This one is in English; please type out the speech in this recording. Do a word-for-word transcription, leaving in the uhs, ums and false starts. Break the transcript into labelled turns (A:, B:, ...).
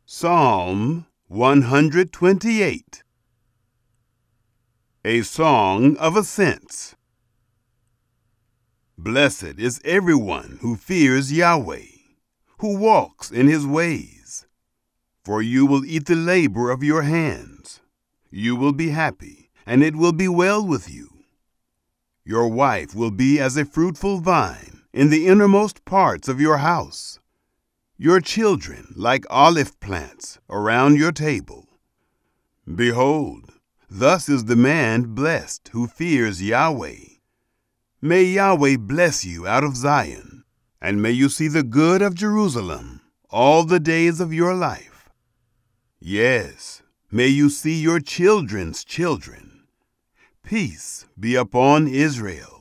A: Psalm one hundred twenty-eight. A Song of Ascents. Blessed is everyone who fears Yahweh, who walks in his ways. For you will eat the labor of your hands. You will be happy, and it will be well with you. Your wife will be as a fruitful vine in the innermost parts of your house. Your children like olive plants around your table. Behold, thus is the man blessed who fears Yahweh. May Yahweh bless you out of Zion, and may you see the good of Jerusalem all the days of your life. Yes, may you see your children's children. Peace be upon Israel.